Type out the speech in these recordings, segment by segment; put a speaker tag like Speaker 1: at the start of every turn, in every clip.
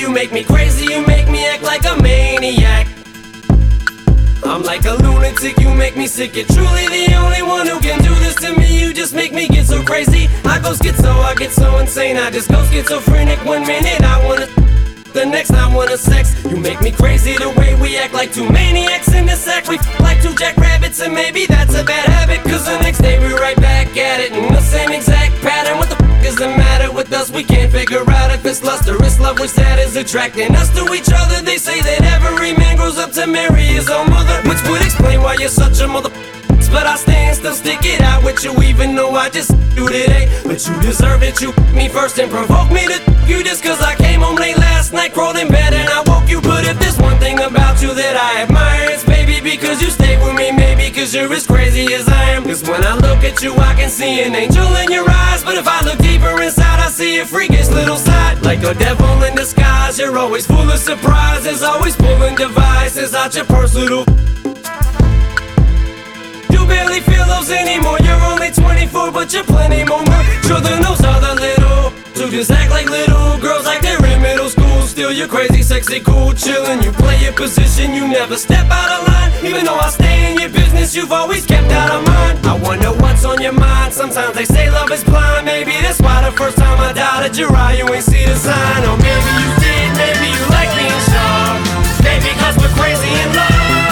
Speaker 1: You make me crazy, you make me act like a maniac. I'm like a lunatic, you make me sick. You're truly the only one who can do this to me. You just make me get so crazy. I go schizo, I get so insane. I just go schizophrenic. 1 minute I wanna, the next I wanna sex. You make me crazy the way we act like two maniacs in the sack. We like two jackrabbits and maybe that's a bad habit, cause the next day we're right back at it in the same exact pattern. What the is the matter with us? We can't figure out if it's lust or it's love, which that is attracting us to each other. They say that every man grows up to marry his own mother, which would explain why you're such a mother. But I stand still, stick it out with you, even though I just do today. But you deserve it, you me first and provoke me to you just cause I came home late last night, crawled in bed and I woke you. But if there's one thing about you that I admire, it's baby because you stay with me, maybe cause you're as crazy as I am. Cause when I look at you I can see an angel in your eyes, but if I look deeper inside I see a freakish little side. Like a devil in disguise, you're always full of surprises, always pulling devices out your purse, little. Barely feel those anymore. You're only 24, but you're plenty more mature than those other little who just act like little girls like they're in middle school. Still you're crazy, sexy, cool, chillin'. You play your position, you never step out of line. Even though I stay in your business, you've always kept out of mine. I wonder what's on your mind. Sometimes they say love is blind. Maybe that's why the first time I doubted your eye, you ain't see the sign. Or maybe you did, maybe you like being sharp. Maybe cause we're crazy in love.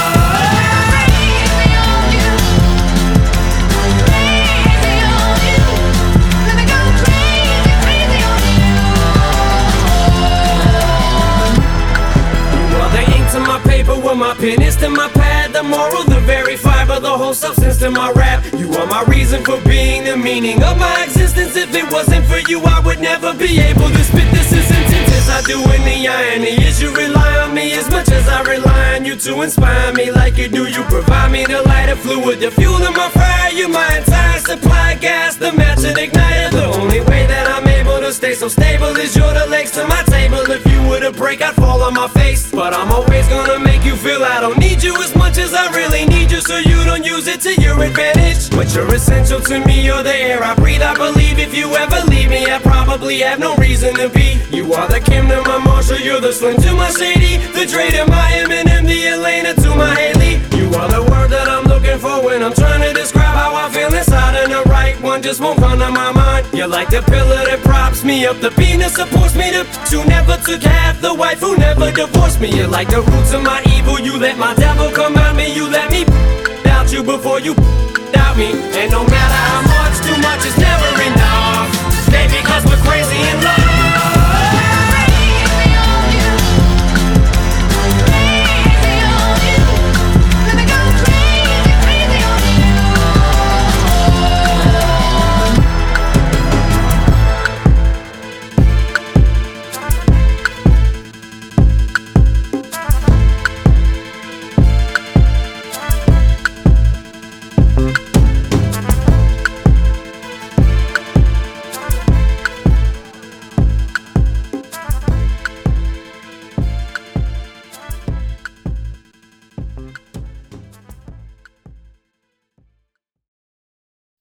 Speaker 1: My pen is to my pad, the moral, the very fiber, the whole substance to my rap. You are my reason for being, the meaning of my existence. If it wasn't for you, I would never be able to spit this as intense as I do. In the irony is you rely on me as much as I rely on you to inspire me like you do. You provide me the lighter fluid, the fuel in my fire. You my entire supply, gas, the match and igniter. The only way that I'm able to stay so stable is you're the legs to my table. If you were to break, I'd fall on my face, but I'm always gonna make you feel I don't need you as much as I really need you, so you don't use it to your advantage. But you're essential to me, you're the air I breathe. I believe if you ever leave me, I probably have no reason to be. You are the Kim to my Marshall, you're the Slim to my Shady, the Dre to my Eminem, the Elena to my Haley. You are the word that I'm looking for when I'm trying to describe how I feel inside, and the right one just won't come to my mind. You're like the pillar that props me up, the beam that supports me, the who never took half, the wife who never divorced me. You're like the roots of my evil, you let my devil come out me, you let me doubt you before you doubt me. And no matter how much, too much is never enough, baby, cause we're crazy in love.